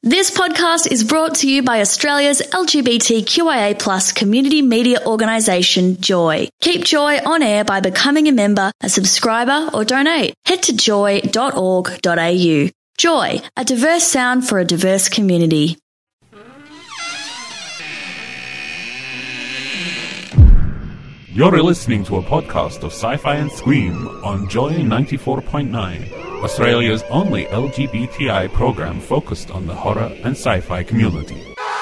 This podcast is brought to you by Australia's LGBTQIA+ community media organisation, Joy. Keep Joy on air by becoming a member, a subscriber or donate. Head to joy.org.au. Joy, a diverse sound for a diverse community. You're listening to a podcast of Sci-Fi and Scream on Joy 94.9, Australia's only LGBTI program focused on the horror and sci-fi community.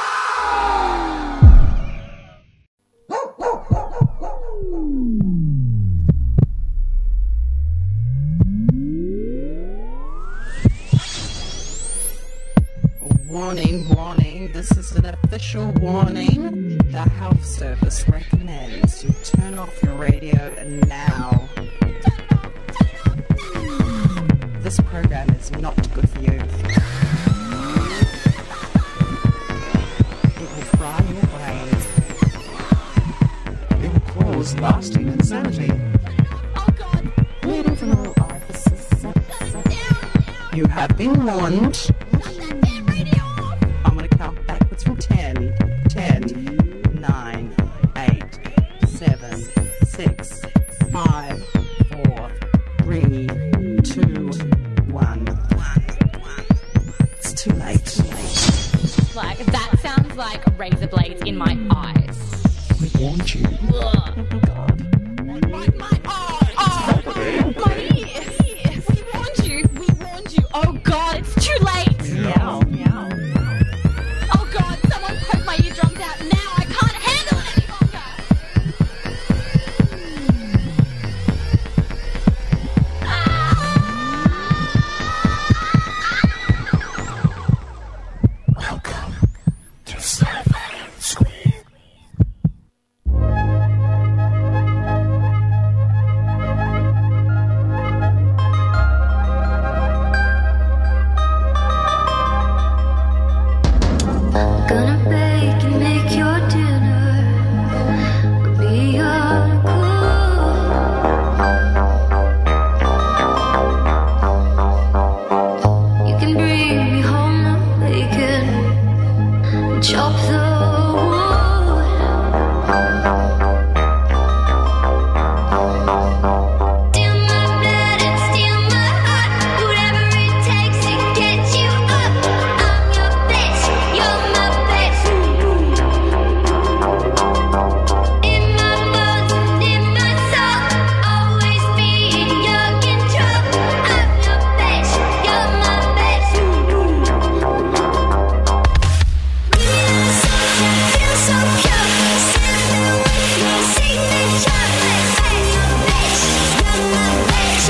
Warning, warning, this is an official warning. The Health Service recommends you turn off your radio now. This program is not good for you. It will fry your brains. It will cause lasting insanity. Oh God! Bleeding from all orifices. You have been warned. I'm going to count backwards from 10. 10, 9, 8, 7, 6, 5, 4, 3, 2, 1. It's too late. Like, that sounds like razor blades in my eyes. We warned you. Ugh. Oh God. My eyes! Oh, my ears! We warned you! Oh God, it's too late! Meow. Meow. Oh God, someone poke my eardrums out now! I can't handle it any longer! Welcome to Sci-Fi and Scream. Gonna bake and make your dinner. Be your cook. You can bring me home the bacon and chop the wood. Steal my blood and steal my heart. Whatever it takes to get you up. I'm your bitch, you're my bitch. In my bones and in my soul, always being your control. I'm your bitch, you're my bitch. Give me that soul that feels so pure. Stand there with me, signature. I'm your bitch, you're my bitch.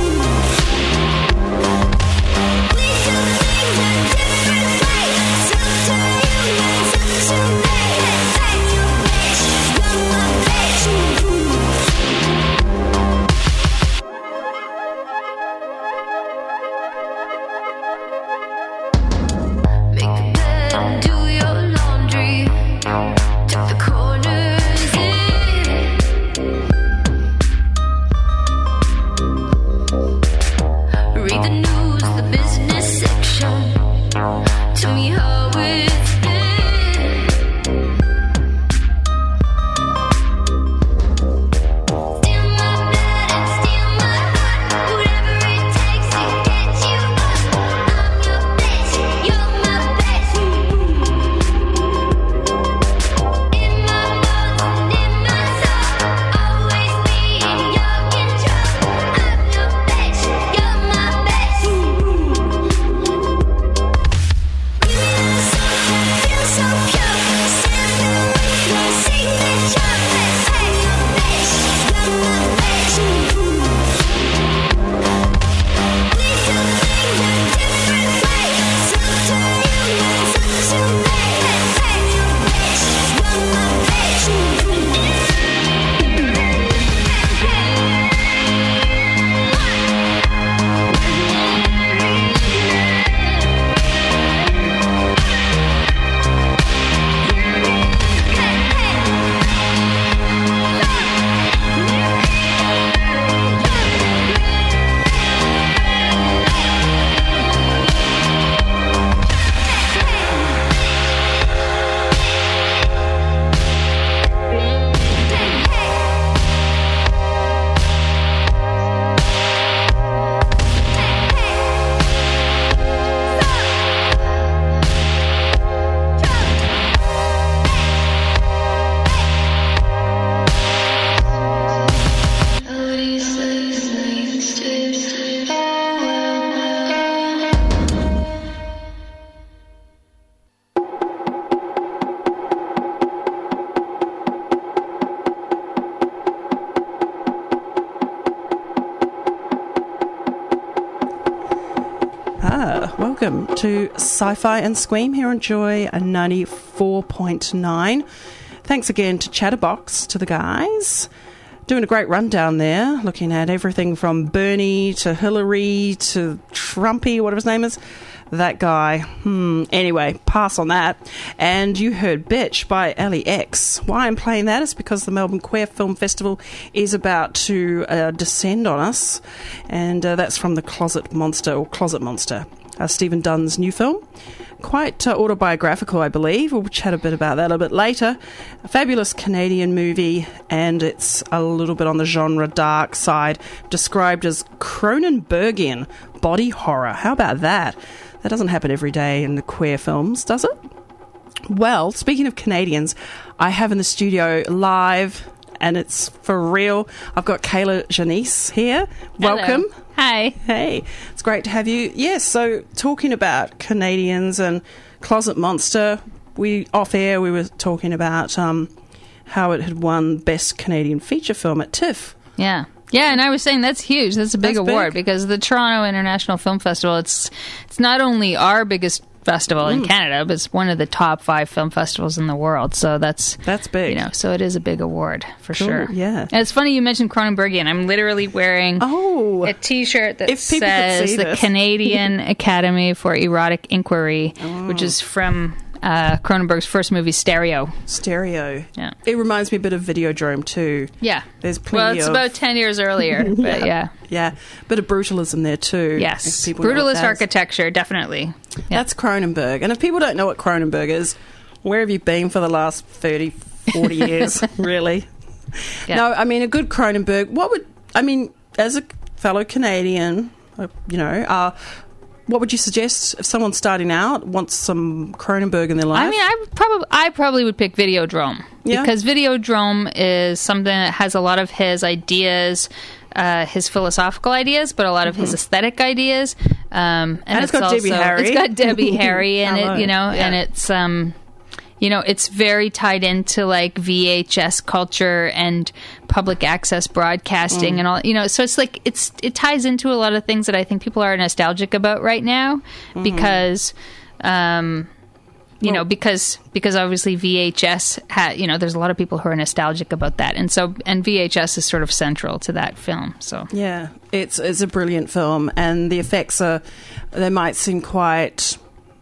We do things a different way. Took to you, took to me. I'm your bitch, you're my bitch. Make a bed and do your laundry. Tuck the corners in. Read the news, the business section. Tell me how it's been. Steal my blood and steal my heart. Whatever it takes to get you up. I'm your bitch, you're my bitch. In my bones and in my soul, always being your control. I'm your bitch, you're my bitch. Give me that soul that feels welcome to Sci-Fi and Scream here on Joy 94.9. Thanks again to Chatterbox, to the guys. Doing a great rundown there, looking at everything from Bernie to Hillary to Trumpy, whatever his name is. That guy. Anyway, pass on that. And you heard Bitch by LEX. Why I'm playing that is because the Melbourne Queer Film Festival is about to descend on us. And that's from The Closet Monster, Stephen Dunn's new film. Quite autobiographical, I believe. We'll chat a bit about that a bit later. A fabulous Canadian movie, and it's a little bit on the genre dark side, described as Cronenbergian body horror. How about that? That doesn't happen every day in the queer films, does it? Well, speaking of Canadians, I have in the studio live, and it's for real, I've got Kayla Janice here. Hello. Welcome. Hi. Hey, it's great to have you. Yes, so talking about Canadians and Closet Monster, off air we were talking about how it had won Best Canadian Feature Film at TIFF. Yeah. Yeah, and I was saying that's huge. That's a big award because the Toronto International Film Festival, it's not only our biggest festival in Canada, but it's one of the top 5 film festivals in the world. So that's big. So it is a big award for sure. Yeah. And it's funny you mentioned Cronenbergian. I'm literally wearing a T-shirt that says the Canadian Academy for Erotic Inquiry, which is from Cronenberg's first movie, Stereo. Yeah. It reminds me a bit of Videodrome too. Yeah. There's plenty it's about 10 years earlier, but yeah. Yeah. Bit of brutalism there too. Yes. Brutalist architecture, definitely. Yeah. That's Cronenberg. And if people don't know what Cronenberg is, where have you been for the last 30, 40 years, really? Yeah. No, I mean, a good Cronenberg, as a fellow Canadian, what would you suggest if someone's starting out, wants some Cronenberg in their life? I mean, I probably would pick Videodrome. Yeah? Because Videodrome is something that has a lot of his ideas, his philosophical ideas, but a lot of his aesthetic ideas. And it's got Debbie Harry. It's got Debbie Harry in it, and it's... it's very tied into like VHS culture and public access broadcasting and all. So it's like it ties into a lot of things that I think people are nostalgic about right now because, because obviously VHS there's a lot of people who are nostalgic about that, and VHS is sort of central to that film. So yeah, it's a brilliant film, and the effects they might seem quite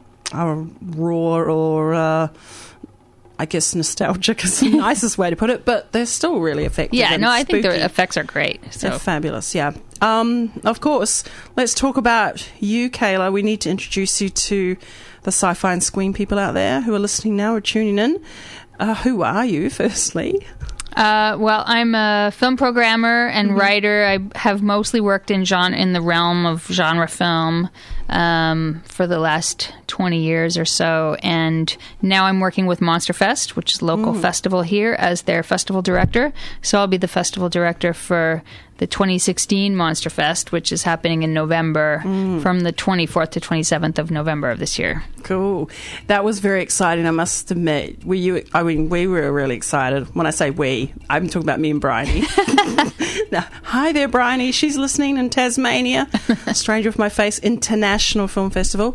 raw or. I guess nostalgic is the nicest way to put it, but they're still really effective. Yeah, I think spooky. the effects are great. So. They're fabulous, yeah. Of course, let's talk about you, Kayla. We need to introduce you to the Sci-Fi and Scream people out there who are listening now or tuning in. Who are you, firstly? Well, I'm a film programmer and writer. I have mostly worked in the realm of genre film for the last 20 years or so, and now I'm working with Monsterfest, which is a local festival here, as their festival director. So I'll be the festival director for the 2016 Monsterfest, which is happening in November, from the 24th to 27th of November of this year. Cool. That was very exciting, I must admit. We were really excited. When I say we, I'm talking about me and Bryony. Now, hi there, Bryony. She's listening in Tasmania. Stranger with My Face International Film Festival.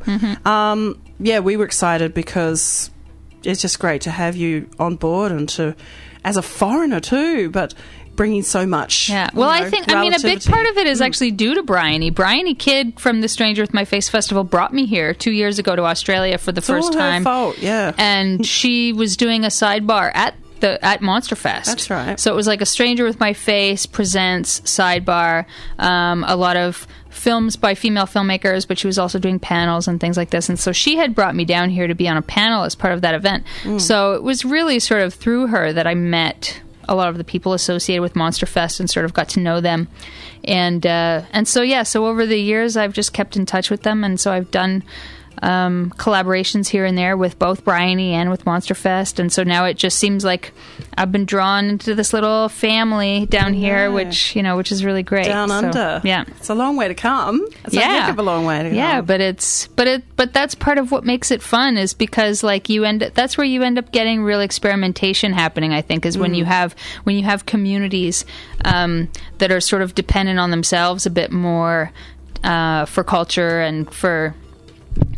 We were excited because it's just great to have you on board and as a foreigner too, but bringing so much. Yeah. Well, I think, a big part of it is actually due to Bryony. Bryony Kidd from the Stranger with My Face Festival brought me here 2 years ago to Australia for the first time. It's all her fault, yeah. And she was doing a sidebar at Monsterfest. That's right. So it was like A Stranger with My Face presents sidebar, a lot of films by female filmmakers, but she was also doing panels and things like this. And so she had brought me down here to be on a panel as part of that event. So it was really sort of through her that I met a lot of the people associated with Monsterfest and sort of got to know them. And so over the years I've just kept in touch with them, and so I've done collaborations here and there with both Bryony and with Monsterfest, and so now it just seems like I've been drawn into this little family down here, which is really great. Down under, yeah, it's a long way to come. It's a heck of a long way to come. Yeah, but that's part of what makes it fun, is because that's where you end up getting real experimentation happening. I think is when you have communities that are sort of dependent on themselves a bit more for culture and for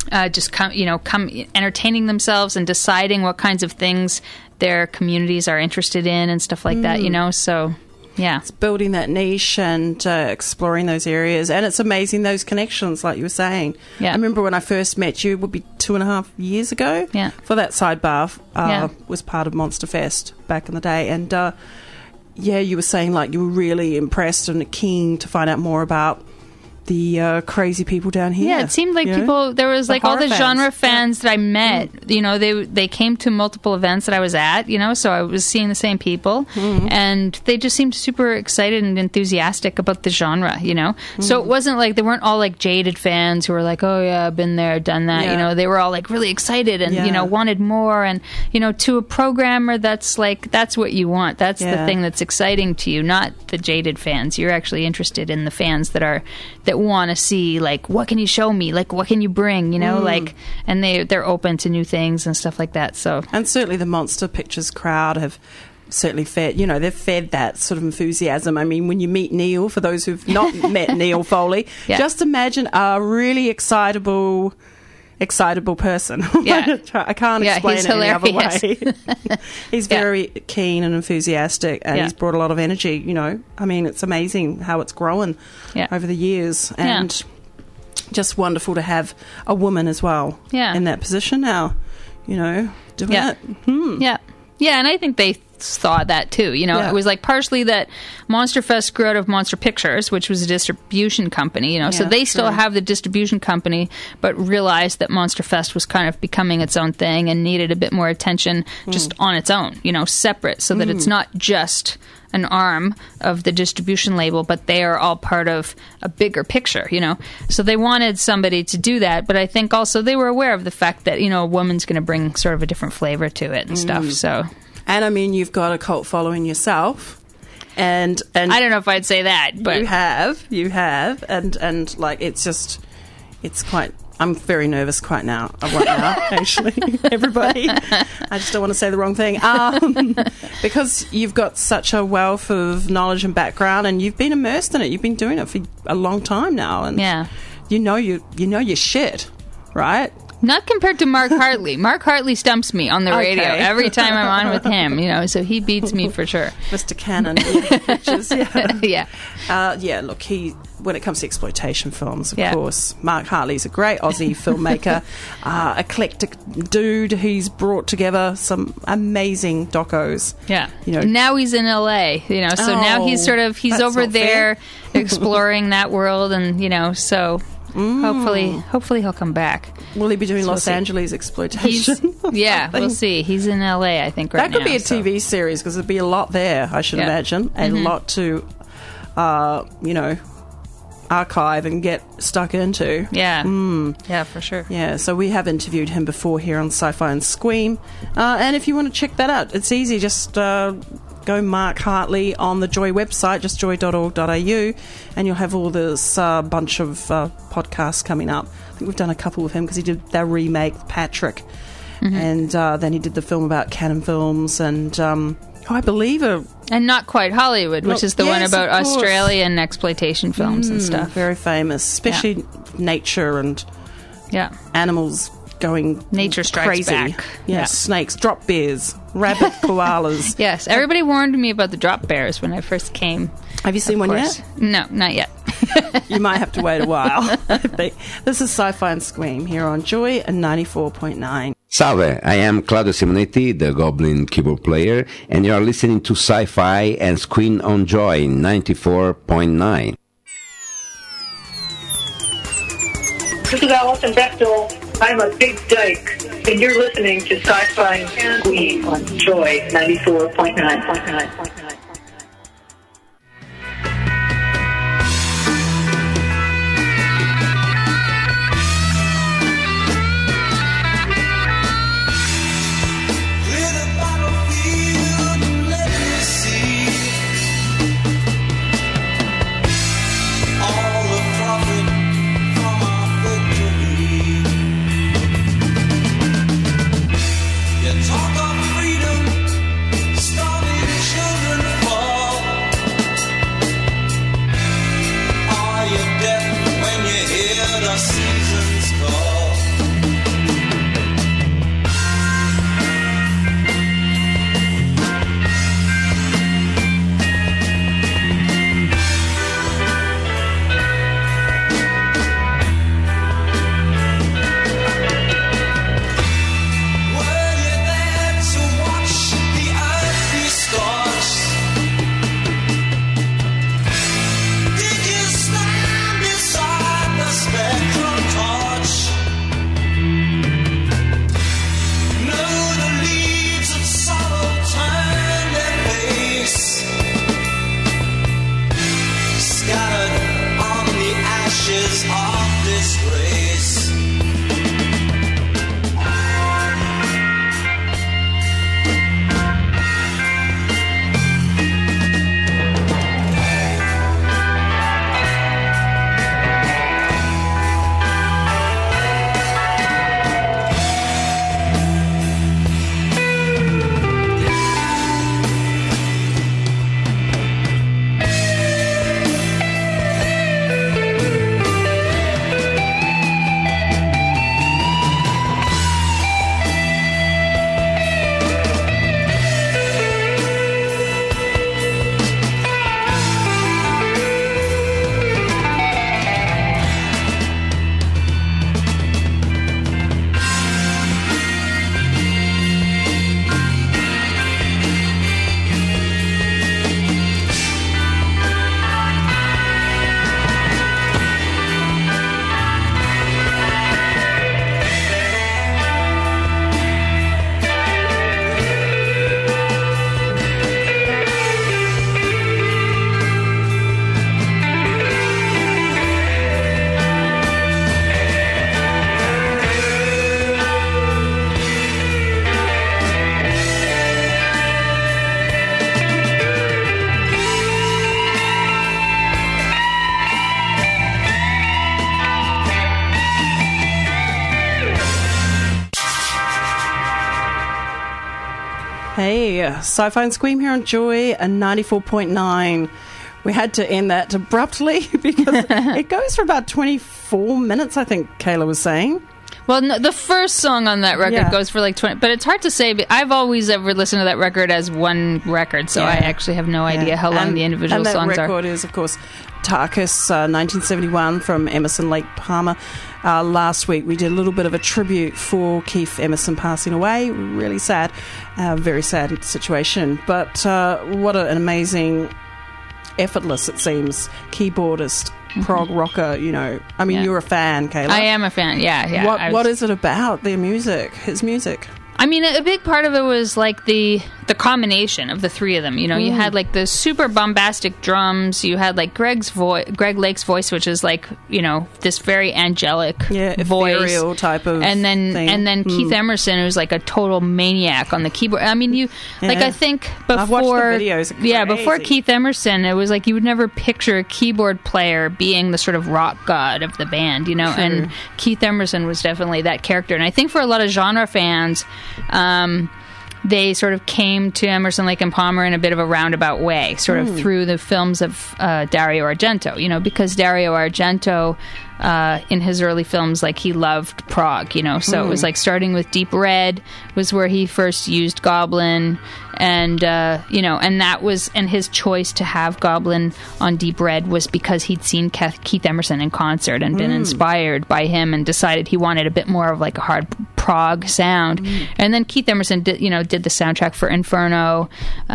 just come entertaining themselves and deciding what kinds of things their communities are interested in and stuff like that. So. Yeah. It's building that niche and exploring those areas. And it's amazing, those connections, like you were saying. Yeah. I remember when I first met you, it would be 2.5 years ago. Yeah. For that sidebar, was part of Monster Fest back in the day. And, you were saying, like, you were really impressed and keen to find out more about the crazy people down here. Yeah, it seemed like people, there was like all the genre fans that I met, they came to multiple events that I was at, so I was seeing the same people, and they just seemed super excited and enthusiastic about the genre, So it wasn't like, they weren't all like jaded fans who were like, oh yeah, I've been there, done that, they were all like really excited and, wanted more, and, to a programmer that's like, that's what you want. That's the thing that's exciting to you, not the jaded fans. You're actually interested in the fans that want to see, like, what can you show me, like, what can you bring, like, and they're open to new things and stuff like that. So, and certainly the Monster Pictures crowd have certainly fed, they've fed that sort of enthusiasm. I mean, when you meet Neil, for those who've not met Neil Foley, just imagine a really excitable person. I can't explain it any other way. He's very keen and enthusiastic, and he's brought a lot of energy. I mean, it's amazing how it's grown over the years, and just wonderful to have a woman as well in that position now. Doing it. Yeah, and I think they thought that too. It was like partially that Monster Fest grew out of Monster Pictures, which was a distribution company, so they still have the distribution company, but realized that Monster Fest was kind of becoming its own thing and needed a bit more attention just on its own, separate, so that it's not just an arm of the distribution label, but they are all part of a bigger picture, So they wanted somebody to do that, but I think also they were aware of the fact that, a woman's going to bring sort of a different flavor to it and stuff, so... And I mean, you've got a cult following yourself, and I don't know if I'd say that, but you have, and like it's quite. I'm very nervous right now, actually. Everybody, I just don't want to say the wrong thing, because you've got such a wealth of knowledge and background, and you've been immersed in it. You've been doing it for a long time now, and you know your shit, right? Not compared to Mark Hartley. Mark Hartley stumps me on the radio every time I'm on with him, so he beats me for sure. Mr. Cannon, pictures, look, when it comes to exploitation films, of course, Mark Hartley's a great Aussie filmmaker, eclectic dude. He's brought together some amazing docos. Yeah. Now he's in LA, so now he's over there exploring that world, and, so... Hopefully he'll come back. Will he be doing Los Angeles exploitation? We'll see. He's in LA, I think, right now. That could be a TV series, because there'd be a lot there, I should imagine. A lot to, archive and get stuck into. Yeah, for sure. Yeah, so we have interviewed him before here on Sci-Fi and Squeam. And if you want to check that out, it's easy. Just... go Mark Hartley on the Joy website, just joy.org.au, and you'll have all this bunch of podcasts coming up. I think we've done a couple with him, because he did that remake, Patrick, and then he did the film about Canon Films, and I believe and Not Quite Hollywood, which is the one about Australian exploitation films and stuff. Very famous, especially nature and animals going nature strikes crazy. Back. Snakes, drop bears, rabbit, koalas. Yes, everybody warned me about the drop bears when I first came. Have you seen one yet? No, not yet. You might have to wait a while. This is Sci-Fi and Squeam here on Joy and 94.9. Salve, I am Claudio Simonetti, the Goblin keyboard player, and you are listening to Sci-Fi and Squeam on Joy 94.9. This is Alison Bechtel. I'm a big dyke, and you're listening to Sci-Fi and Squeam on Joy 94.9. Talk of freedom, starving children. Hey, Sci-Fi and Scream here on Joy 94.9. We had to end that abruptly because it goes for about 24 minutes, I think Kayla was saying. Well, no, the first song on that record goes for like 20, but it's hard to say. But I've always ever listened to that record as one record, so I actually have no idea how long the individual songs are. And that record is, of course, Tarkus, 1971 from Emerson, Lake Palmer. Last week we did a little bit of a tribute for Keith Emerson passing away. Really sad, very sad situation. But what an amazing, effortless, it seems, keyboardist, prog rocker, you know. I mean, you're a fan, Kayla. I am a fan, yeah. What is it about, their music, his music? I mean, a big part of it was like the combination of the three of them. You know, you had like the super bombastic drums. You had like Greg Lake's voice, which is like, you know, this very angelic voice, ethereal type of and then thing. and then Keith Emerson, who's like a total maniac on the keyboard. I mean, like I think before I've watched the videos. Before Keith Emerson, it was like you would never picture a keyboard player being the sort of rock god of the band, you know. True. And Keith Emerson was definitely that character. And I think for a lot of genre fans, they sort of came to Emerson, Lake and Palmer in a bit of a roundabout way, sort of through the films of Dario Argento, you know, because Dario Argento, in his early films, like, he loved prog, you know, so it was like starting with Deep Red was where he first used Goblin, and you know, and that was, and his choice to have Goblin on Deep Red was because he'd seen Keith Emerson in concert and been inspired by him and decided he wanted a bit more of like a hard prog sound. And then Keith Emerson did the soundtrack for Inferno,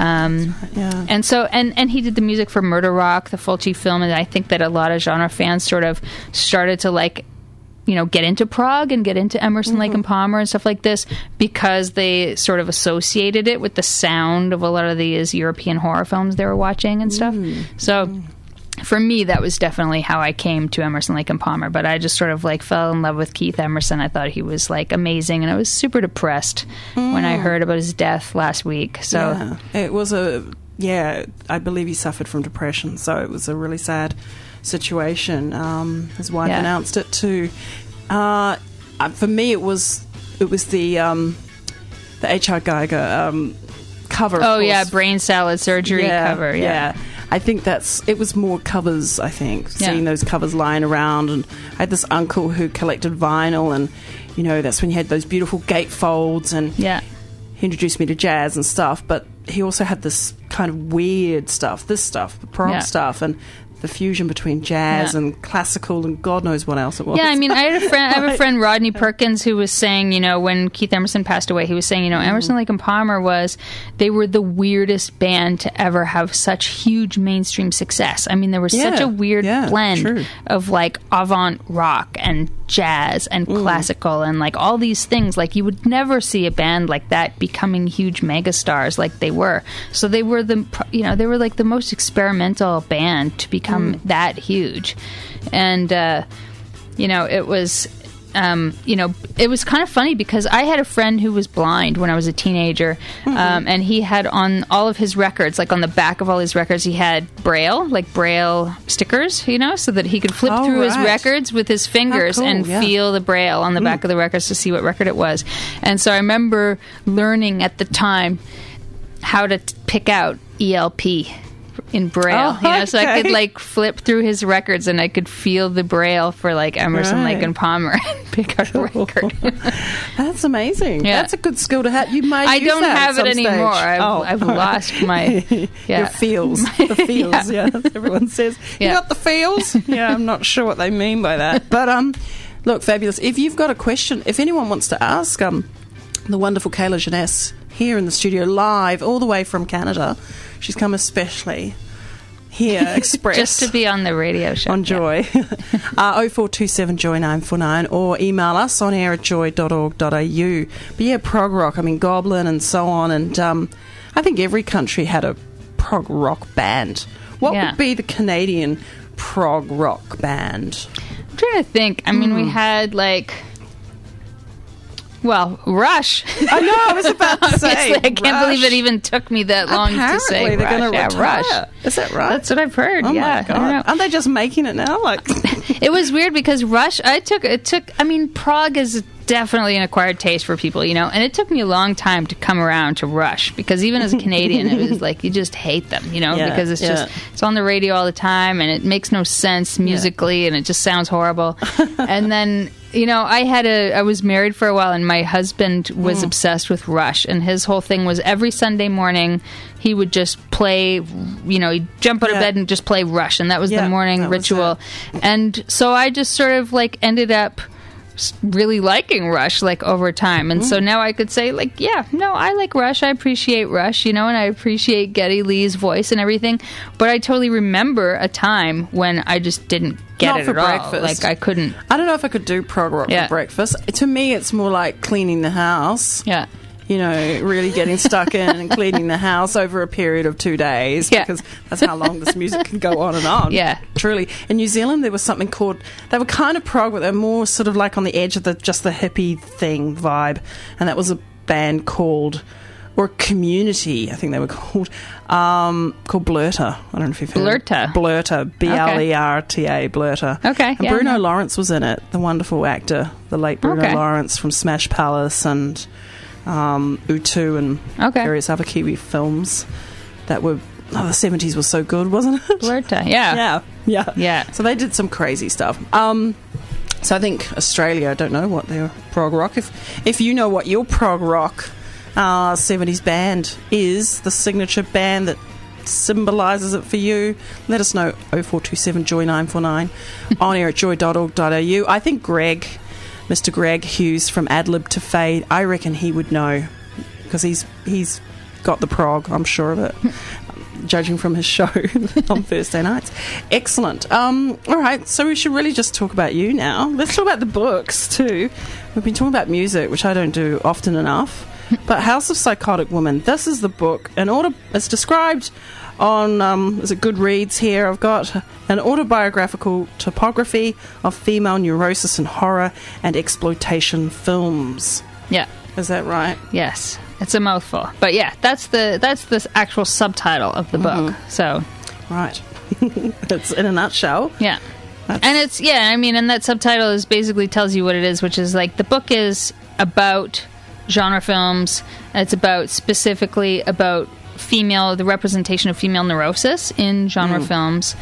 and so and he did the music for Murder Rock, the Fulci film, and I think that a lot of genre fans sort of started to, like, you know, get into prog and get into Emerson, Lake and Palmer and stuff like this because they sort of associated it with the sound of a lot of these European horror films they were watching and stuff. So for me, that was definitely how I came to Emerson, Lake and Palmer. But I just sort of like fell in love with Keith Emerson. I thought he was like amazing, and I was super depressed when I heard about his death last week. So it was I believe he suffered from depression. So it was a really sad situation. His wife announced it too. For me, it was the H.R. Geiger cover. Oh yeah, Brain Salad Surgery cover. Yeah. I think it was more covers, I think, seeing those covers lying around. And I had this uncle who collected vinyl, and, you know, that's when you had those beautiful gatefolds, and he introduced me to jazz and stuff, but he also had this kind of weird stuff, the prog stuff, and the fusion between jazz and classical and God knows what else it was. Yeah, I mean, I have a friend, Rodney Perkins, who was saying, you know, when Keith Emerson passed away, he was saying, you know, Emerson, Lake and Palmer they were the weirdest band to ever have such huge mainstream success. I mean, there was such a weird blend of like avant rock and jazz and classical and like all these things. Like, you would never see a band like that becoming huge megastars like they were. So they were like the most experimental band to become that huge. And you know, it was it was kind of funny because I had a friend who was blind when I was a teenager, and he had on all of his records, like on the back of all his records, he had Braille stickers, you know, so that he could flip through his records with his fingers and feel the Braille on the back of the records to see what record it was. And so I remember learning at the time how to pick out ELP in Braille, you know, so I could like flip through his records and I could feel the Braille for like Emerson, Lake and Palmer and pick out a record. That's amazing. Yeah. That's a good skill to have. You might. I use don't that have at it some anymore. stage. I've lost my your feels. The feels. Everyone says you got the feels. I'm not sure what they mean by that, but look, fabulous. If you've got a question, if anyone wants to ask the wonderful Kayla Jeunesse here in the studio live, all the way from Canada. She's come especially here, express. Just to be on the radio show. On Joy. 0427 Joy 949, or email us on air at joy.org.au. But yeah, prog rock, I mean, Goblin and so on. And I think every country had a prog rock band. What would be the Canadian prog rock band? I'm trying to think. I mean, we had like... Well, Rush. I know, I was about to say. I can't believe it even took me that long to say they're going to Rush. Rush. Is that right? That's what I've heard. Oh yeah, my God. Aren't they just making it now? Like, it was weird because Rush. I mean, prog is definitely an acquired taste for people, you know. And it took me a long time to come around to Rush, because even as a Canadian, it was like, you just hate them, you know, Yeah, because it's just, it's on the radio all the time, and it makes no sense musically, and it just sounds horrible. And then, you know, I was married for a while, and my husband was obsessed with Rush, and his whole thing was every Sunday morning he would just play, you know, he'd jump out of bed and just play Rush, and that was the morning ritual. And so I just sort of like ended up really liking Rush, like, over time. And so now I could say, like, yeah, no, I like Rush, I appreciate Rush, you know, and I appreciate Geddy Lee's voice and everything, but I totally remember a time when I just didn't get Not it for at all. breakfast. Like, I couldn't. I don't know if I could do prog rock for breakfast. To me, it's more like cleaning the house. Yeah. You know, really getting stuck in and cleaning the house over a period of 2 days, because that's how long this music can go on and on. Yeah. Truly. In New Zealand, there was something called, they were kind of prog, but they were more sort of like on the edge of just the hippie thing vibe. And that was a band called, or Community, I think they were called Blurta. I don't know if you've heard. Blurta. B-L-E-R-T-A, Blurta. Okay. And Bruno Lawrence was in it, the wonderful actor, the late Bruno Lawrence from Smash Palace and Utu and various other Kiwi films that were, the 70s was so good, wasn't it? Blurta, yeah. So they did some crazy stuff. So I think Australia, I don't know what their prog rock, if you know what your prog rock 70s band is, the signature band that symbolises it for you, let us know. 0427 Joy 949 on air at joy.org.au. I think Mr. Greg Hughes from Adlib to Fade, I reckon he would know, because he's got the prog, I'm sure of it, judging from his show on Thursday nights. Excellent. All right, so we should really just talk about you now. Let's talk about the books too. We've been talking about music, which I don't do often enough, but House of Psychotic Women, this is the book. It's described on is it Goodreads here. I've got an autobiographical topography of female neurosis and horror and exploitation films. Yeah. Is that right? Yes. It's a mouthful. But yeah, that's the actual subtitle of the book. So right. It's in a nutshell. Yeah. And it's and that subtitle is basically tells you what it is, which is like the book is about genre films. It's specifically about the representation of female neurosis in genre films.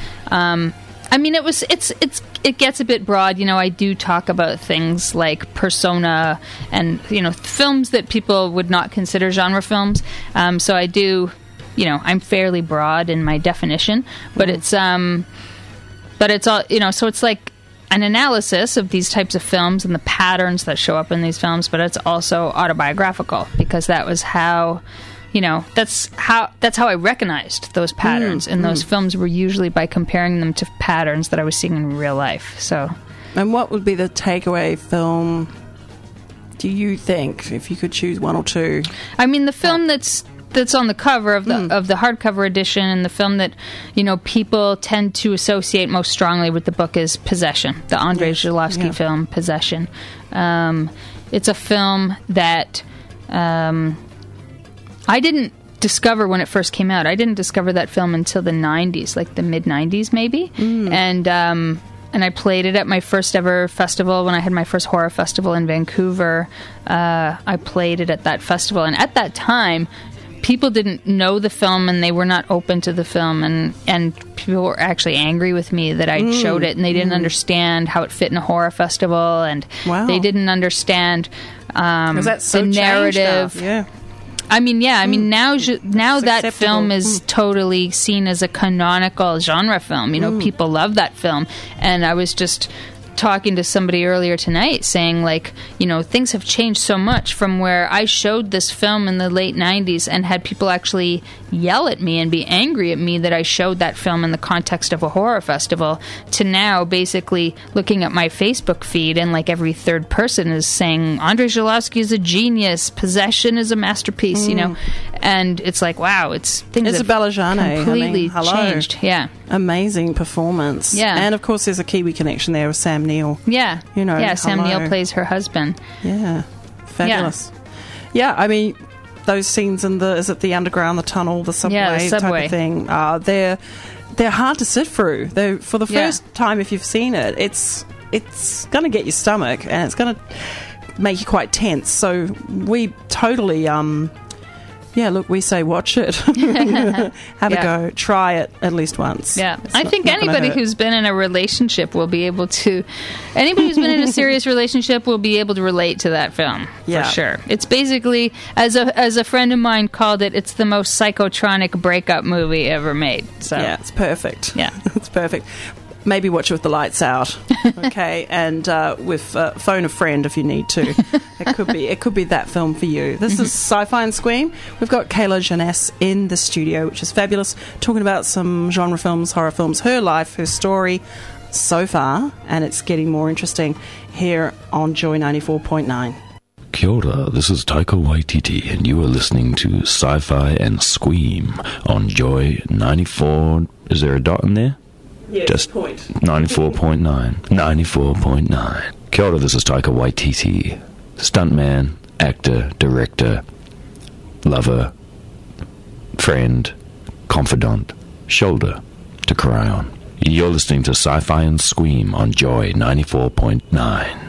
It gets a bit broad. You know, I do talk about things like Persona and, you know, films that people would not consider genre films. So I do, you know, I'm fairly broad in my definition, but it's all, you know, so it's like an analysis of these types of films and the patterns that show up in these films, but it's also autobiographical, because that was how, you know, that's how I recognized those patterns in those films, were usually by comparing them to patterns that I was seeing in real life. So, and what would be the takeaway film, do you think, if you could choose one or two? I mean, the film that's on the cover of the hardcover edition, and the film that, you know, people tend to associate most strongly with the book is Possession, the Andrei Zhilovsky film Possession. It's a film that I didn't discover when it first came out. I didn't discover that film until the 90s, like the mid-90s maybe. And I played it at my first ever festival when I had my first horror festival in Vancouver. I played it at that festival, and at that time people didn't know the film, and they were not open to the film, and people were actually angry with me that I showed it, and they didn't understand how it fit in a horror festival, and they didn't understand the narrative. Yeah. I mean, now that film is totally seen as a canonical genre film. You know, people love that film. And I was just talking to somebody earlier tonight saying, like, you know, things have changed so much from where I showed this film in the late 90s and had people actually yell at me and be angry at me that I showed that film in the context of a horror festival, to now basically looking at my Facebook feed and like every third person is saying Andrei Zhilovsky is a genius, Possession is a masterpiece, you know, and it's like, wow, things Isabella have completely changed. Yeah. Amazing performance. Yeah. And of course there's a Kiwi connection there with Sam Neill. Yeah. You know, yeah, Sam Neill plays her husband. Yeah. Fabulous. Yeah, I mean, those scenes in is it the underground, the tunnel, the subway, the subway. type of thing, they're hard to sit through. For the first time, if you've seen it, it's going to get your stomach, and it's going to make you quite tense. So we totally, we say watch it. Have a go. Try it at least once. Yeah. It's I not- think not gonna anybody hurt. who's been in a relationship will be able to, anybody who's been in a serious relationship will be able to relate to that film. Yeah. For sure. It's basically, as a friend of mine called it, it's the most psychotronic breakup movie ever made. So Yeah, it's perfect. Yeah. It's perfect. Maybe watch it with the lights out, okay, and with phone a friend if you need to. It could be that film for you. This is Sci-Fi and Scream. We've got Kayla Janess in the studio, which is fabulous, talking about some genre films, horror films, her life, her story so far, and it's getting more interesting here on Joy 94.9. Kia ora, this is Taika Waititi, and you are listening to Sci-Fi and Scream on Joy 94... Is there a dot in there? Yeah, Just point. 94.9. 94.9. Kia ora, this is Taika Waititi. Stuntman, actor, director, lover, friend, confidant, shoulder to cry on. You're listening to Sci-Fi and Scream on Joy 94.9.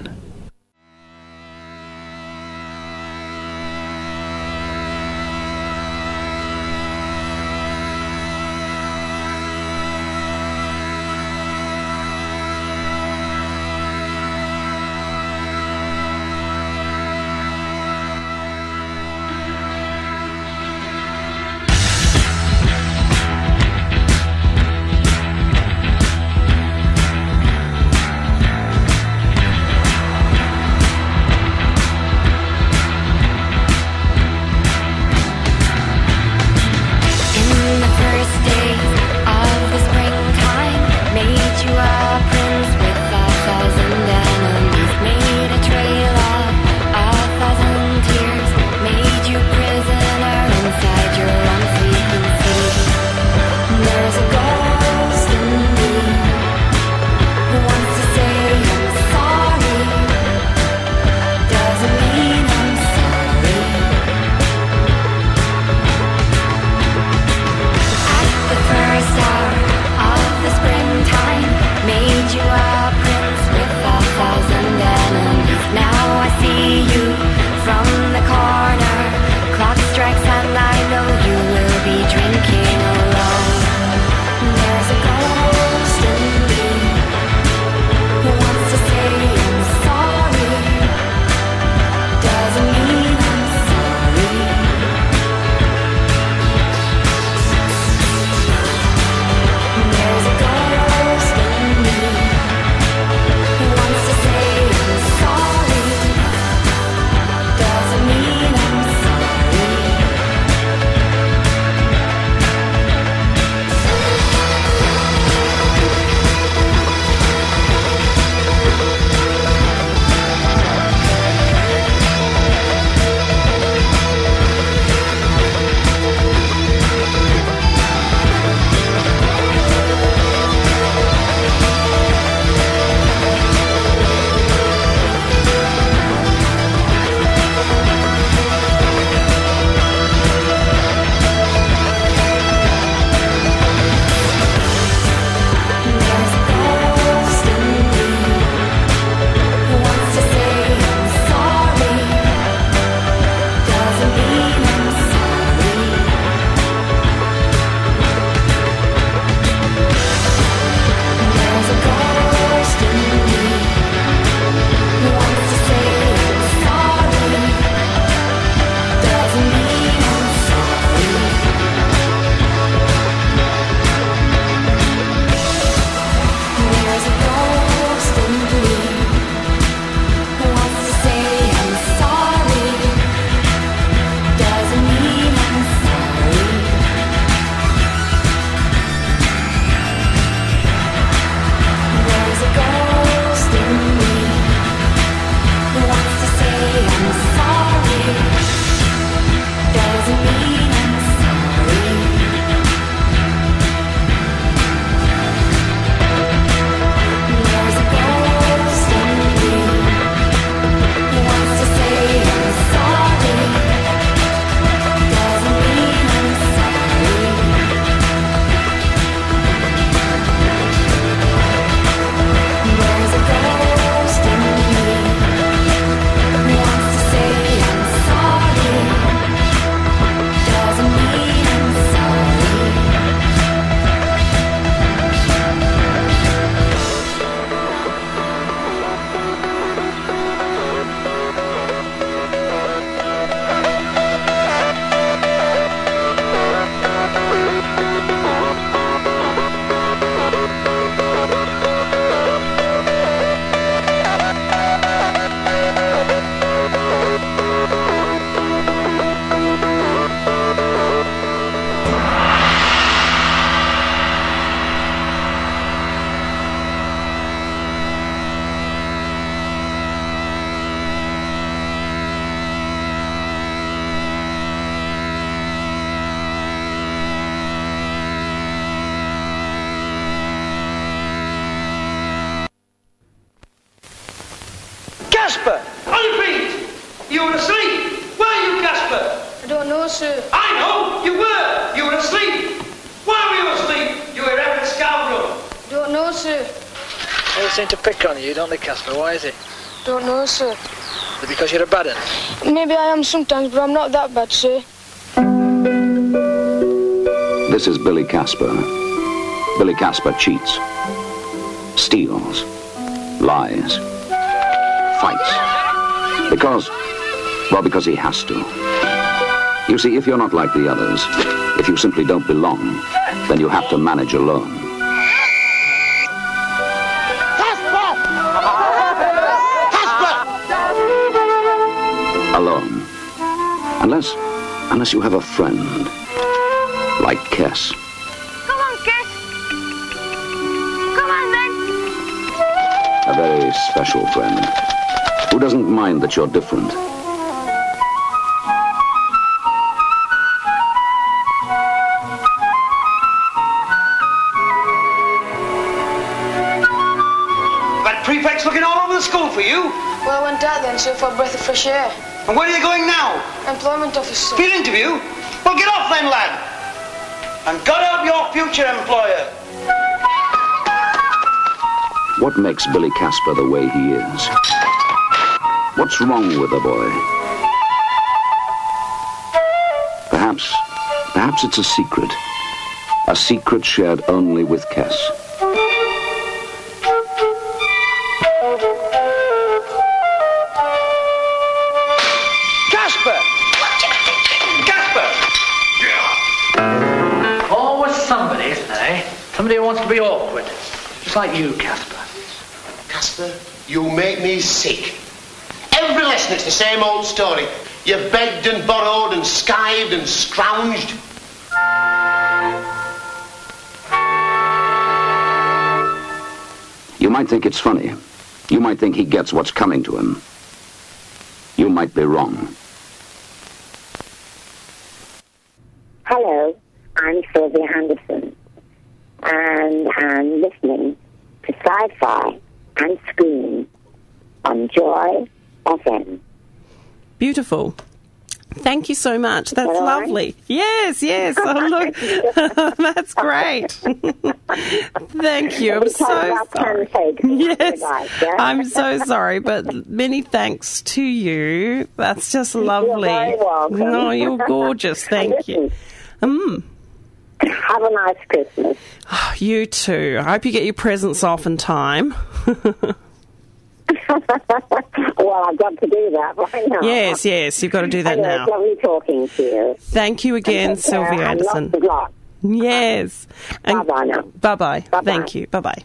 know, sir. I know! You were! You were asleep! Why were you asleep? You irreverent scoundrel! Don't know, sir. They seem to pick on you, don't they, Casper? Why is it? Don't know, sir. Is it because you're a bad one? Maybe I am sometimes, but I'm not that bad, sir. This is Billy Casper. Billy Casper cheats, steals, lies, fights. Because he has to. You see, if you're not like the others, if you simply don't belong, then you have to manage alone. Alone. Unless you have a friend, like Kess. Come on, Kess. Come on, then. A very special friend, who doesn't mind that you're different. That prefect's looking all over the school for you. Well, I went out then, sir, for a breath of fresh air. And where are you going now? Employment officer. Field interview? Well, get off then, lad. And God help your future employer. What makes Billy Casper the way he is? What's wrong with the boy? Perhaps it's a secret. A secret shared only with Kess. Casper! Casper! Always somebody, isn't there, eh? Somebody who wants to be awkward. Just like you, Casper. Casper, you make me sick. Every lesson it's the same old story. You've begged and borrowed and skived and scrounged. You might think it's funny. You might think he gets what's coming to him. You might be wrong. Hello, I'm Sylvia Anderson, and I'm listening to Sci-Fi and Scream on Joy FM. Beautiful. Thank you so much. That's lovely. Yes. Oh, look. That's great. Thank you. I'm so sorry. Yes, I'm so sorry, but many thanks to you. That's just lovely. You're very welcome. No, you're gorgeous. Thank you. Have a nice Christmas. Oh, you too. I hope you get your presents off in time. Well, I've got to do that right now. Yes, you've got to do that anyway, now. It's lovely talking to you. Thank you again, Sylvia Anderson. And lots of luck. Yes. Bye-bye now. Bye-bye. Bye-bye. Thank you. Bye-bye.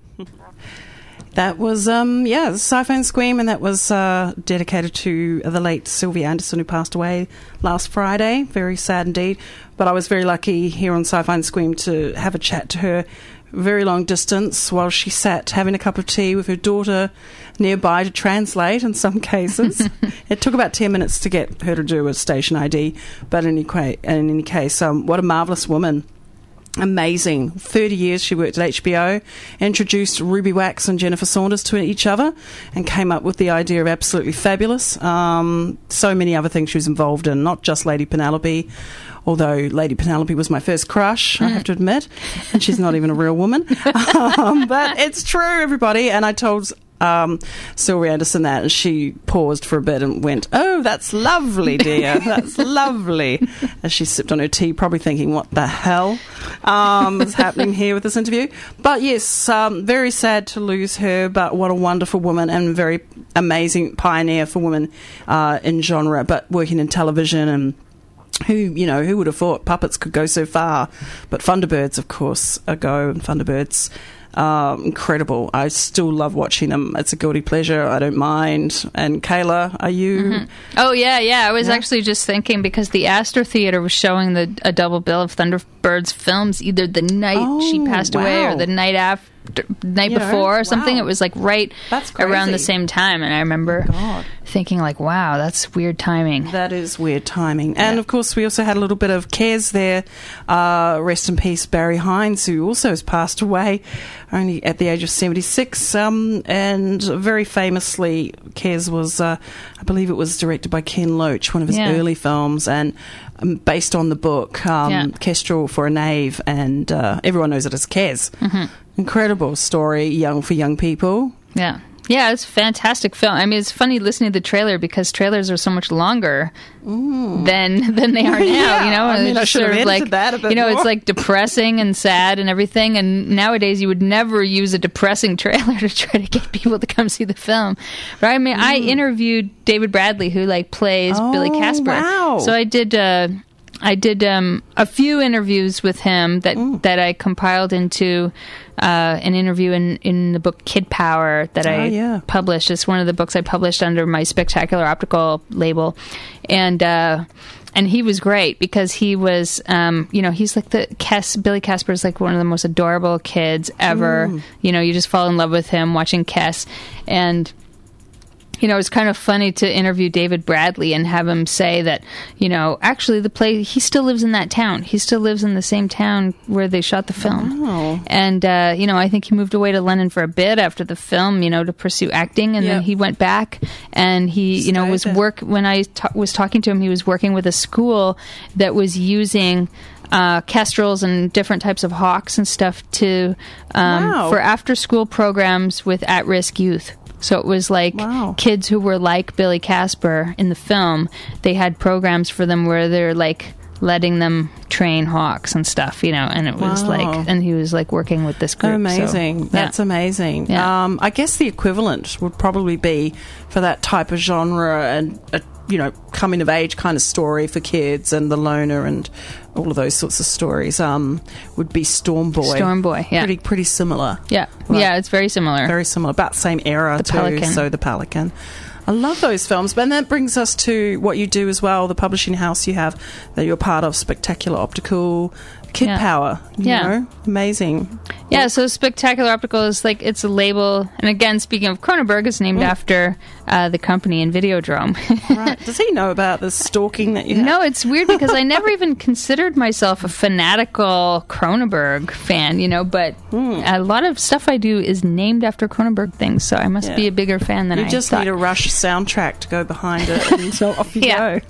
That was, Sci-Fi and Scream, and that was dedicated to the late Sylvia Anderson, who passed away last Friday. Very sad indeed. But I was very lucky here on Sci-Fi and Scream to have a chat to her very long distance while she sat having a cup of tea with her daughter nearby to translate in some cases. It took about 10 minutes to get her to do a station ID, but in any case, what a marvellous woman. Amazing. 30 years she worked at HBO, introduced Ruby Wax and Jennifer Saunders to each other, and came up with the idea of Absolutely Fabulous. So many other things she was involved in, not just Lady Penelope, although Lady Penelope was my first crush, I have to admit, and she's not even a real woman. But it's true, everybody, and I told Sylvia Anderson that, and she paused for a bit and went, "Oh, that's lovely, dear, that's lovely," as she sipped on her tea, probably thinking, what the hell is happening here with this interview. But yes, very sad to lose her, but what a wonderful woman and very amazing pioneer for women in genre, but working in television, and who would have thought puppets could go so far? But Thunderbirds, of course, and Thunderbirds, incredible. I still love watching them. It's a guilty pleasure. I don't mind. And Kayla, are you? Mm-hmm. Oh, yeah. I was actually just thinking, because the Astor Theatre was showing a double bill of Thunderbirds films either the night she passed away or the night before or something. It was like right around the same time, and I remember thinking like, wow, that's weird timing. That is weird timing. And of course we also had a little bit of Kez there, rest in peace, Barry Hines, who also has passed away only at the age of 76, and very famously Kez was I believe it was directed by Ken Loach, one of his early films, and based on the book, Kestrel for a Knave, and everyone knows it as Kes. Incredible story, for young people. Yeah, it's a fantastic film. I mean, it's funny listening to the trailer because trailers are so much longer than they are now. You know, I mean, I It's should have sort of edited that a bit it's more. like depressing and sad and everything. And nowadays, you would never use a depressing trailer to try to get people to come see the film. But I mean, I interviewed David Bradley, who plays Billy Casper. Wow. So I did a few interviews with him that I compiled into an interview in the book Kid Power that I published. It's one of the books I published under my Spectacular Optical label, and he was great because he was he's like Billy Casper is like one of the most adorable kids ever. You just fall in love with him watching Kes, and it's kind of funny to interview David Bradley and have him say that, actually he still lives in that town. He still lives in the same town where they shot the film. Wow. And, I think he moved away to London for a bit after the film, to pursue acting. And then he went back and he, when I was talking to him, he was working with a school that was using kestrels and different types of hawks and stuff for after school programs with at-risk youth. So it was kids who were like Billy Casper in the film. They had programs for them where they're letting them train hawks and stuff, and it was and he was working with this group. Amazing. So, That's amazing. Yeah. I guess the equivalent would probably be for that type of genre and coming of age kind of story for kids, and The Loner and all of those sorts of stories would be Storm Boy. Storm Boy, yeah. Pretty similar. Yeah. Yeah, it's very similar. Very similar. About the same era The too. Pelican. So The Pelican. I love those films. But that brings us to what you do as well, the publishing house you have that you're part of, Spectacular Optical, Kid Power. You know? Amazing. Yeah, so Spectacular Optical is it's a label, and again, speaking of Cronenberg, it's named after the company in Videodrome. Right. Does he know about the stalking that you have? No, it's weird because I never even considered myself a fanatical Cronenberg fan, but a lot of stuff I do is named after Cronenberg things, so I must be a bigger fan than I You just thought. need a Rush soundtrack to go behind it, and so off you go.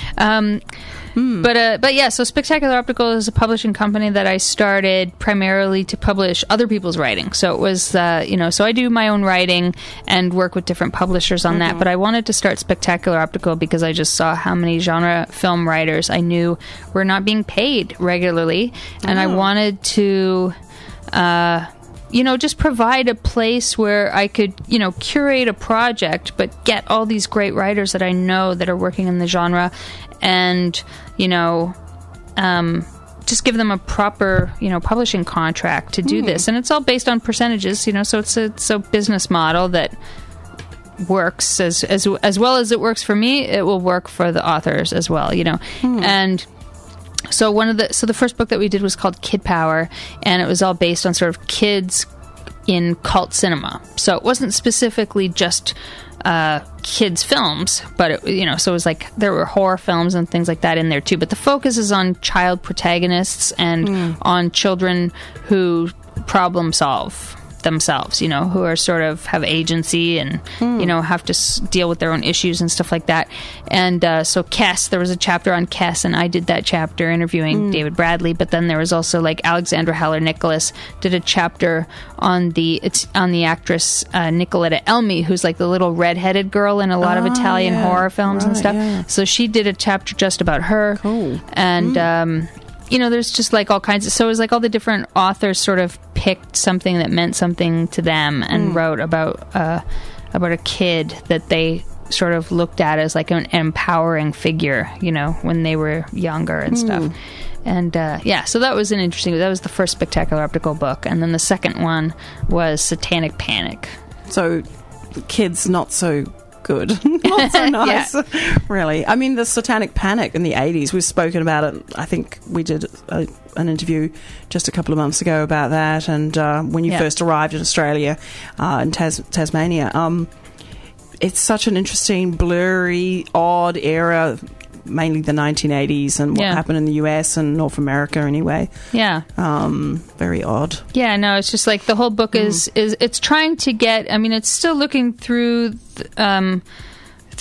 But yeah, so Spectacular Optical is a publishing company that I started primarily to publish other people's writing. So it was, so I do my own writing and work with different publishers on that. But I wanted to start Spectacular Optical because I just saw how many genre film writers I knew were not being paid regularly. And I wanted to... just provide a place where I could, curate a project, but get all these great writers that I know that are working in the genre and, just give them a proper, publishing contract to do this. And it's all based on percentages, so it's a business model that works as well as it works for me, it will work for the authors as well, And so the first book that we did was called Kid Power, and it was all based on sort of kids in cult cinema. So it wasn't specifically just kids films, but so it was there were horror films and things like that in there too. But the focus is on child protagonists and on children who problem solve themselves, who are sort of have agency and, have to deal with their own issues and stuff like that. And so Kes, there was a chapter on Kes, and I did that chapter interviewing David Bradley. But then there was also Alexandra Heller-Nicholas did a chapter on the actress Nicoletta Elmi, who's the little redheaded girl in a lot of Italian horror films and stuff. Yeah. So she did a chapter just about her. Cool. And there's just all kinds of... So it was all the different authors sort of picked something that meant something to them and wrote about a kid that they sort of looked at as an empowering figure, when they were younger and stuff. And so that was that was the first Spectacular Optical book. And then the second one was Satanic Panic. So kids not so good. Not so nice. Really. I mean, the Satanic Panic in the 80s, we've spoken about it. I think we did an interview just a couple of months ago about that, and when you first arrived in Australia, in Tasmania. It's such an interesting, blurry, odd era, mainly the 1980s and what happened in the US and North America anyway. Yeah. Very odd. Yeah, no, it's just the whole book is it's trying to get, it's still looking through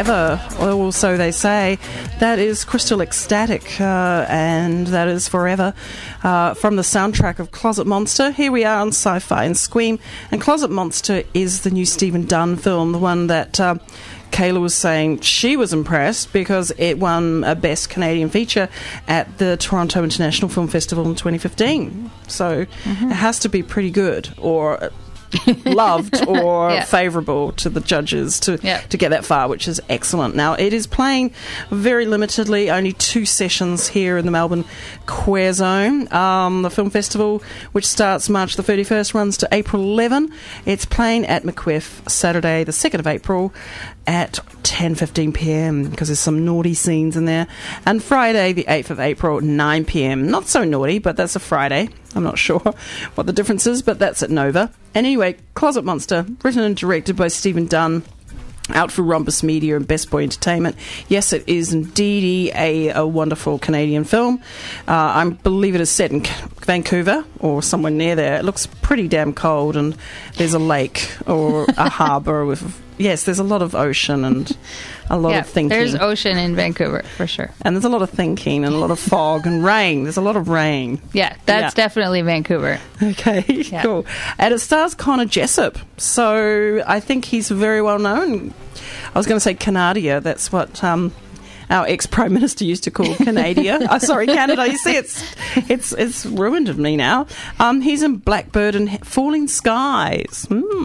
forever, or so they say. That is Crystal Ecstatic, and that is Forever, from the soundtrack of Closet Monster. Here we are on Sci-Fi and Squeam, and Closet Monster is the new Stephen Dunn film, the one that Kayla was saying she was impressed because it won a Best Canadian Feature at the Toronto International Film Festival in 2015. So it has to be pretty good, or loved, or favourable to the judges to get that far, which is excellent. Now, it is playing very limitedly, only 2 sessions here in the Melbourne Queer Zone. The film festival, which starts March the 31st, runs to April 11. It's playing at Macquarie Saturday the 2nd of April at 10:15pm, because there's some naughty scenes in there, and Friday the 8th of April 9pm. Not so naughty, but that's a Friday. I'm not sure what the difference is, but that's at Nova. And anyway, Closet Monster, written and directed by Stephen Dunn, out for Rhombus Media and Best Boy Entertainment. Yes, it is indeed a wonderful Canadian film. I believe it is set in Vancouver or somewhere near there. It looks pretty damn cold, and there's a lake or a harbour with... Yes, there's a lot of ocean and a lot of thinking. There's ocean in Vancouver, for sure. And there's a lot of thinking and a lot of fog and rain. There's a lot of rain. Yeah, that's definitely Vancouver. Okay, cool. And it stars Connor Jessup. So I think he's very well known. I was going to say Canadia. That's what... our ex-Prime Minister used to call Canada. Sorry, Canada. You see, it's ruined me now. He's in Blackbird and Falling Skies.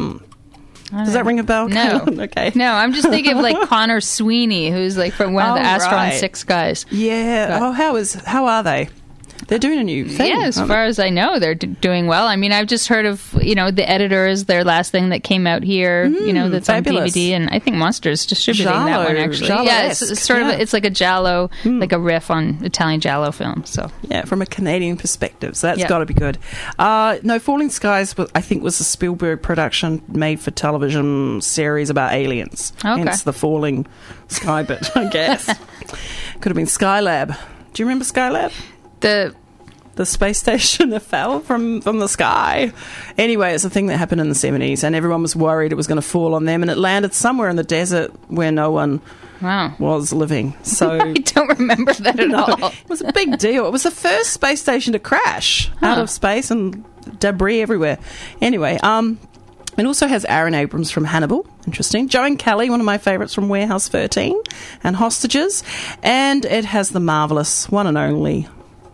Does that ring a bell? No. Okay. No, I'm just thinking of like Connor Sweeney, who's like from one of the Astron 6 guys. Yeah. But, how are they? They're doing a new thing. Yeah, as far as I know, they're doing well. I mean, I've just heard of, The Editor is their last thing that came out here, that's fabulous. on DVD, and I think Monster's distributing that one, actually. Giallo-esque. It's sort of, it's like a Giallo, like a riff on Italian Giallo film, so. Yeah, from a Canadian perspective, so that's got to be good. No, Falling Skies, I think, was a Spielberg production made for television series about aliens. Okay. Hence the Falling Sky bit, I guess. Could have been Skylab. Do you remember Skylab? The space station that fell from the sky. Anyway, it's a thing that happened in the 70s, and everyone was worried it was going to fall on them, and it landed somewhere in the desert where no one was living. So I don't remember that at all. It was a big deal. It was the first space station to crash out of space, and debris everywhere. Anyway, it also has Aaron Abrams from Hannibal. Interesting. Joan Kelly, one of my favourites from Warehouse 13 and Hostages. And it has the marvellous one and only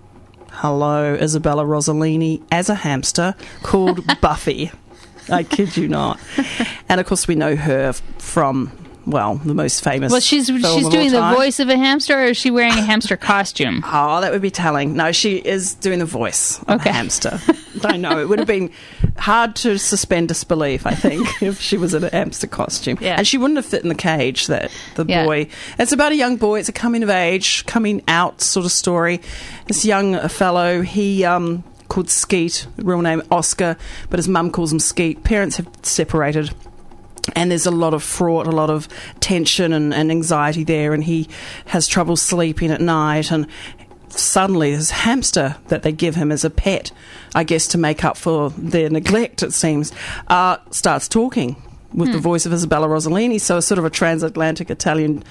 Isabella Rossellini as a hamster called Buffy. I kid you not. And of course we know her from, the most famous. Well, she's doing the voice of a hamster, or is she wearing a hamster costume? Oh, that would be telling. No, she is doing the voice of a hamster. I know. It would have been hard to suspend disbelief, I think, if she was in a hamster costume. Yeah. And she wouldn't have fit in the cage that the boy... It's about a young boy. It's a coming of age, coming out sort of story. This young fellow, he... called Skeet, real name Oscar, but his mum calls him Skeet. Parents have separated. And there's a lot of fraught, a lot of tension and anxiety there, and he has trouble sleeping at night, and suddenly this hamster that they give him as a pet, I guess to make up for their neglect, it seems, starts talking with the voice of Isabella Rossellini, so it's sort of a transatlantic Italian,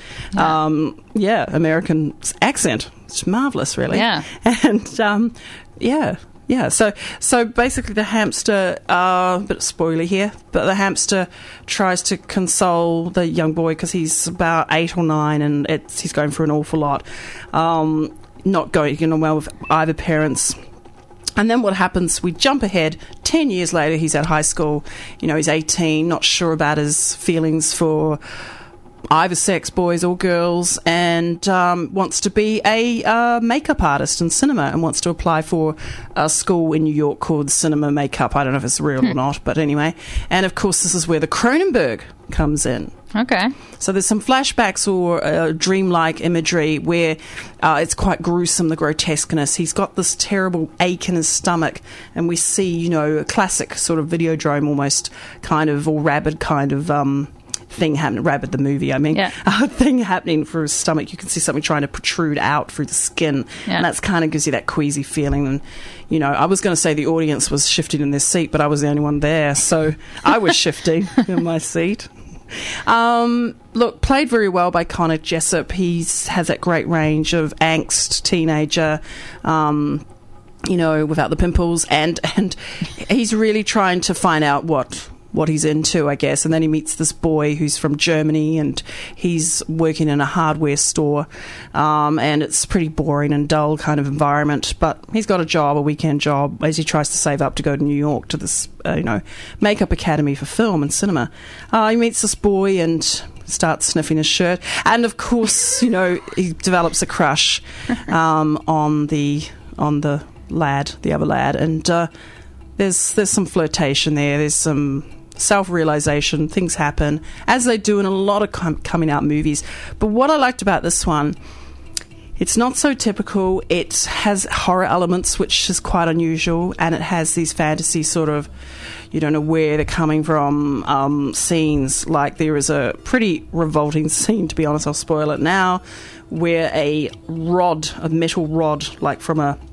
American accent. It's marvellous, really. Yeah. And, Yeah, so basically the hamster, a bit spoiler here, but the hamster tries to console the young boy because he's about 8 or 9 and he's going through an awful lot, not going well with either parents. And then what happens, we jump ahead, 10 years later he's at high school, he's 18, not sure about his feelings for either sex, boys or girls, and wants to be a makeup artist in cinema and wants to apply for a school in New York called Cinema Makeup. I don't know if it's real or not, but anyway. And, of course, this is where the Cronenberg comes in. Okay. So there's some flashbacks or dreamlike imagery where it's quite gruesome, the grotesqueness. He's got this terrible ache in his stomach, and we see, a classic sort of Videodrome almost kind of, or Rabid kind of... thing happening, Rabbit the movie, thing happening for his stomach. You can see something trying to protrude out through the skin, and that's kind of gives you that queasy feeling. And I was going to say the audience was shifting in their seat, but I was the only one there, so I was shifting in my seat. Look, played very well by Connor Jessup. He has that great range of angst, teenager, without the pimples, and he's really trying to find out what he's into, I guess. And then he meets this boy who's from Germany, and he's working in a hardware store, and it's pretty boring and dull kind of environment, but he's got a weekend job, as he tries to save up to go to New York to this makeup academy for film and cinema. He meets this boy and starts sniffing his shirt, and of course he develops a crush on the other lad, and there's some flirtation there, there's some self-realization, things happen, as they do in a lot of coming out movies. But what I liked about this one, it's not so typical. It has horror elements, which is quite unusual, and it has these fantasy sort of, you don't know where they're coming from, scenes. Like there is a pretty revolting scene, to be honest, I'll spoil it now, where a metal rod, like from a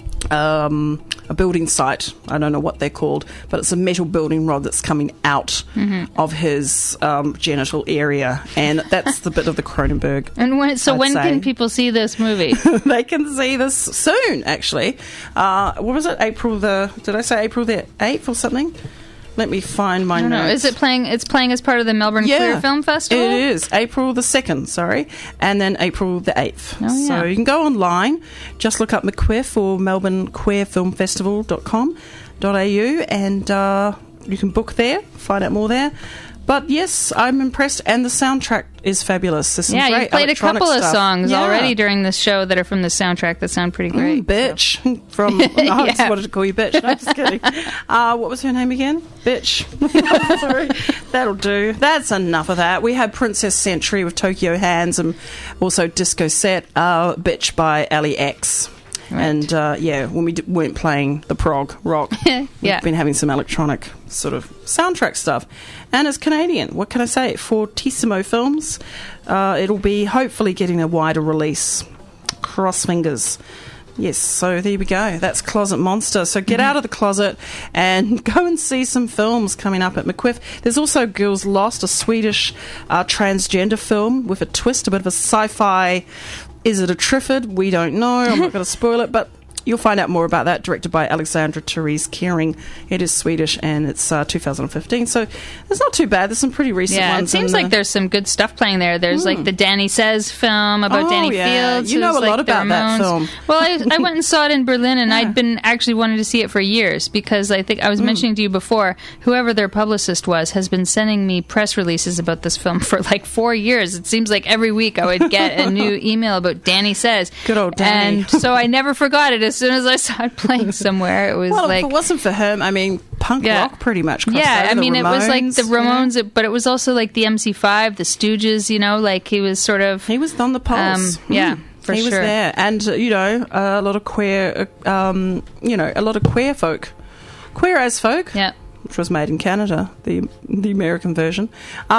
building site, I don't know what they're called, but it's a metal building rod that's coming out of his genital area, and that's the bit of the Cronenberg. And when can people see this movie? They can see this soon, actually. What was it? Did I say April the 8th or something? Let me find my notes. No. Is it playing? It's playing as part of the Melbourne Queer Film Festival? It is. April the 2nd, and then April the 8th. Oh, yeah. So you can go online, just look up McQuiff or melbournequeerfilmfestival.com.au, and you can book there, find out more there. But yes, I'm impressed, and the soundtrack is fabulous. There's some great you've played a couple of songs Yeah. already during this show that are from the soundtrack that sound pretty great. Bitch. From, I just wanted to call you bitch. No, just kidding. What was her name again? Bitch. Sorry. That'll do. That's enough of that. We had Princess Century with Tokyo Hands, and also Disco Set, Bitch by Ali X. Right. And when we weren't playing the prog rock, we've been having some electronic sort of soundtrack stuff. And it's Canadian. What can I say? Fortissimo Films. It'll be hopefully getting a wider release. Cross fingers. Yes, so there we go. That's Closet Monster. So get out of the closet and go and see some films coming up at McQuiff. There's also Girls Lost, a Swedish transgender film with a twist, a bit of a sci-fi. Is it a Triffid? We don't know. I'm not going to spoil it, but you'll find out more about that. Directed by Alexandra Therese Kering. It is Swedish, and it's 2015. So it's not too bad. There's some pretty recent ones. Yeah, it seems like there's some good stuff playing there. There's like the Danny Says film about Danny Fields. You know a lot about that film. Well, I went and saw it in Berlin, and I'd been actually wanting to see it for years, because I think I was mentioning to you before, whoever their publicist was has been sending me press releases about this film for like 4 years. It seems like every week I would get a new email about Danny Says. Good old Danny. And so I never forgot it. As soon as I saw it playing somewhere, it was if it wasn't for him, I mean, punk rock pretty much. I mean, it was like the Ramones, but it was also like the MC5, the Stooges, like he was sort of... He was on the pulse. For sure. He was there. And, a lot of queer, a lot of queer folk. Queer as Folk, which was made in Canada, the American version,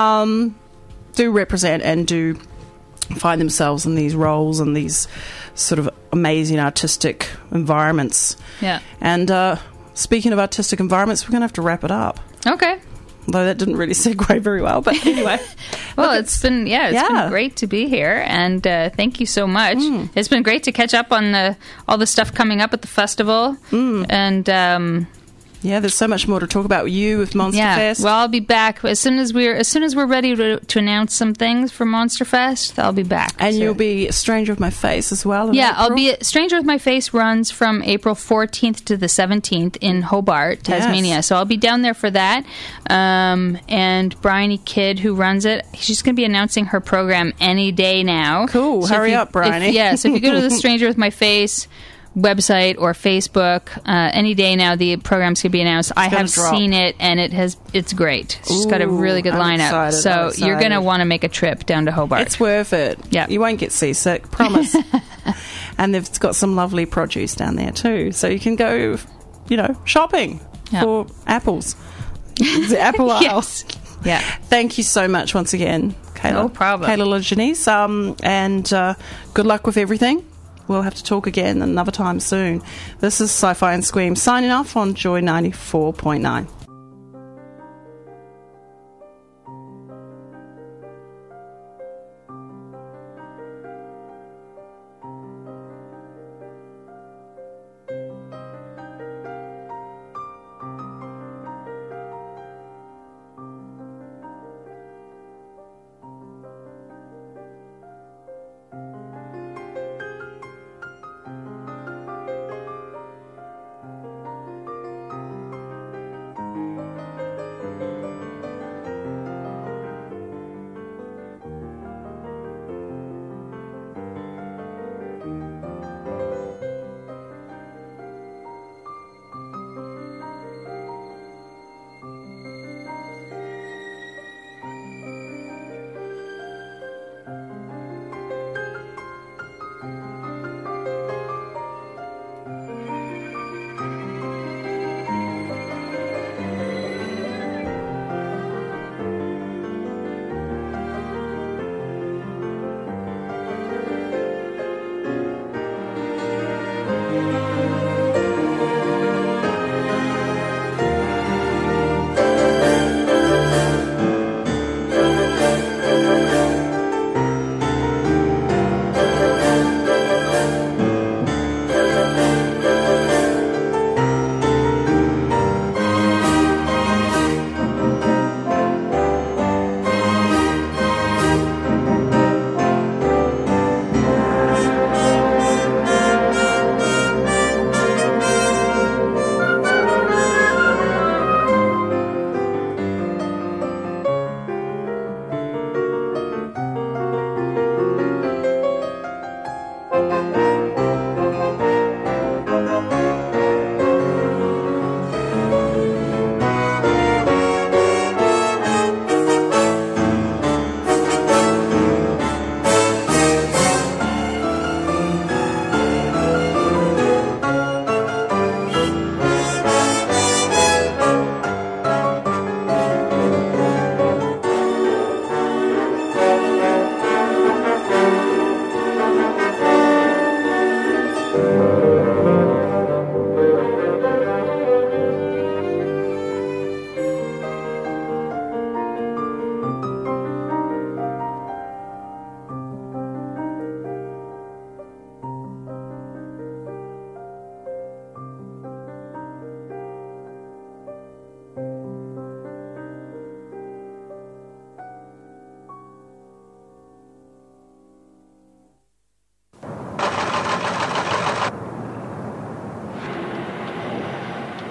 do represent and do find themselves in these roles and these sort of amazing artistic environments. Yeah. And speaking of artistic environments, we're going to have to wrap it up. Okay. Although that didn't really segue very well, but anyway. Well, it's been great to be here, and thank you so much. It's been great to catch up on all the stuff coming up at the festival, and there's so much more to talk about with you with Monster Fest. Well, I'll be back as soon as we're ready to announce some things for Monster Fest. I'll be back, and you'll be Stranger with My Face as well. I'll be Stranger with My Face runs from April 14th to the 17th in Hobart, Tasmania. Yes. So I'll be down there for that. And Bryony Kidd, who runs it, she's going to be announcing her program any day now. Cool, so hurry up, Bryony. So if you go to the Stranger with My Face website or Facebook, any day now the program's going to be announced. I have seen it, and it's great. She's got a really good lineup. So you're going to want to make a trip down to Hobart. It's worth it. Yeah. You won't get seasick, promise. And they've got some lovely produce down there too. So you can go, shopping for apples. The apple aisle. Yes. Yeah. Thank you so much once again, Kayla. No problem. Kayla Janice. And good luck with everything. We'll have to talk again another time soon. This is Sci-Fi and Scream signing off on Joy 94.9.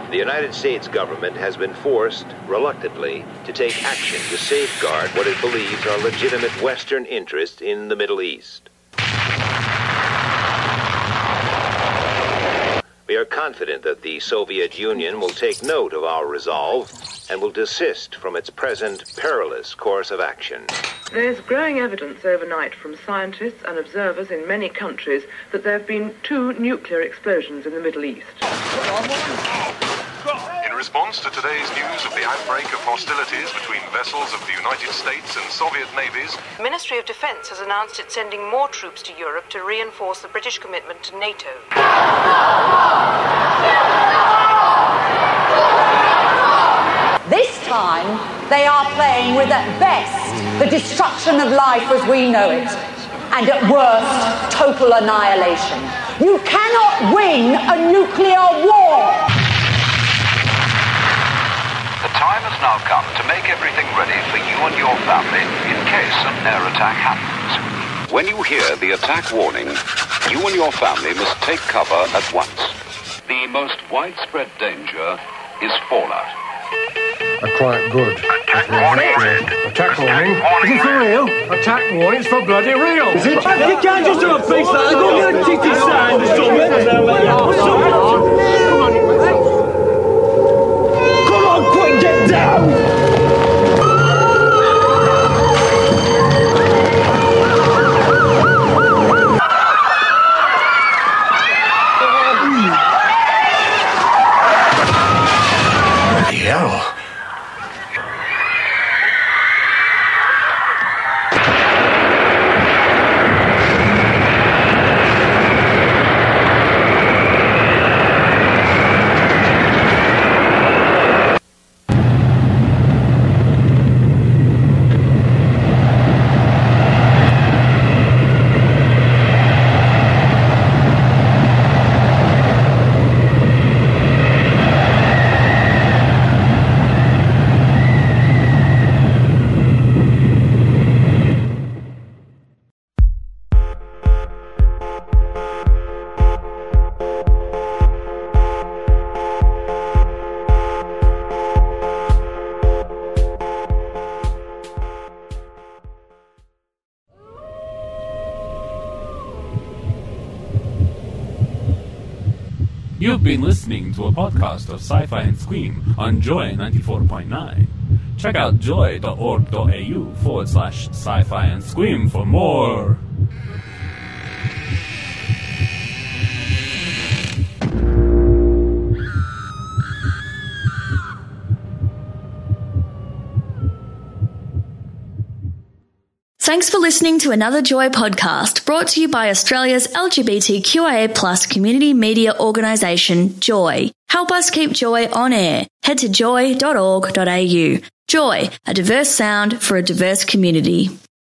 The United States government has been forced, reluctantly, to take action to safeguard what it believes are legitimate Western interests in the Middle East. We are confident that the Soviet Union will take note of our resolve and will desist from its present perilous course of action. There's growing evidence overnight from scientists and observers in many countries that there have been 2 nuclear explosions in the Middle East. In response to today's news of the outbreak of hostilities between vessels of the United States and Soviet navies, The Ministry of Defence has announced it's sending more troops to Europe to reinforce the British commitment to NATO. This time, they are playing with, at best, the destruction of life as we know it, and at worst, total annihilation. You cannot win a nuclear war! The time has now come to make everything ready for you and your family in case an air attack happens. When you hear the attack warning, you and your family must take cover at once. The most widespread danger is fallout. Quite good. Attack warning. Attack warning? Is it for real? Attack warning? It's for bloody real. Is it? You can't just do a piece like that. Go get a titty sign or something. Come on, quick, get down! Hell. You've been listening to a podcast of Sci-Fi and Scream on Joy 94.9. Check out joy.org.au/sci-fi and Scream for more. Thanks for listening to another Joy podcast brought to you by Australia's LGBTQIA+ community media organisation, Joy. Help us keep Joy on air. Head to joy.org.au. Joy, a diverse sound for a diverse community.